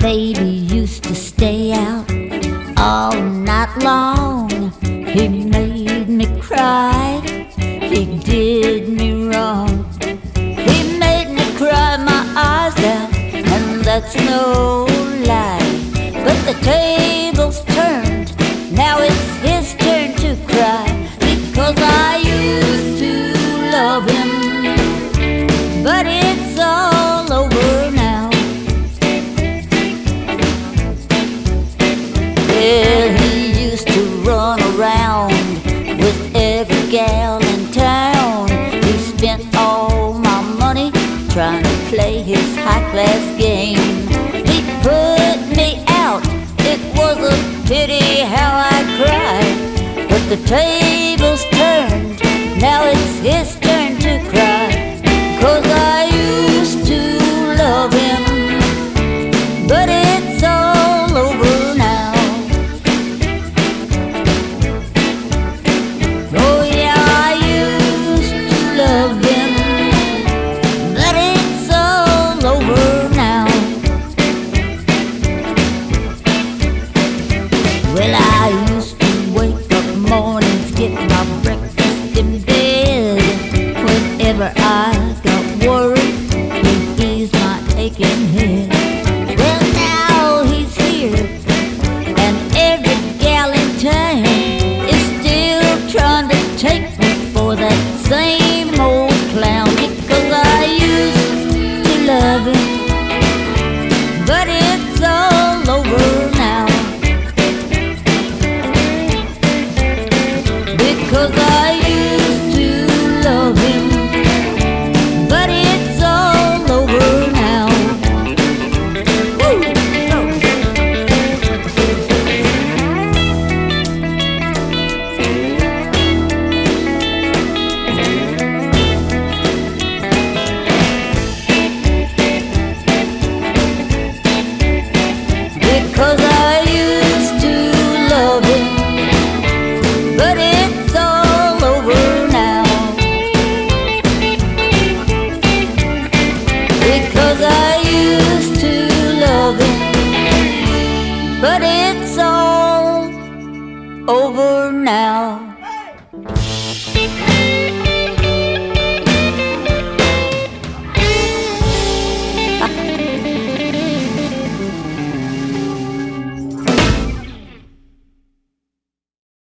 baby used to stay out all night long. He made me cry, he did me wrong. He made me cry my eyes out, and that's no lie. But the table's turned, now it's his turn to cry. Because I used to love him, but it's all over now. Well, he used to run around with every gal in town. He spent all my money trying to play his high-class game. He put me out, it was a pity how I cried. But the